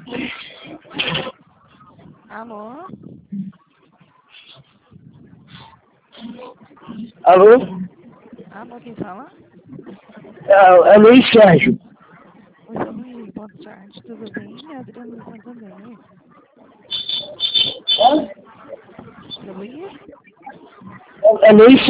Alô? Alô? Alô, quem fala? É Luiz Sérgio. Oi, seu Luiz, boa tarde, tudo bem? Adriana do Santander. Seu Luiz? É Luiz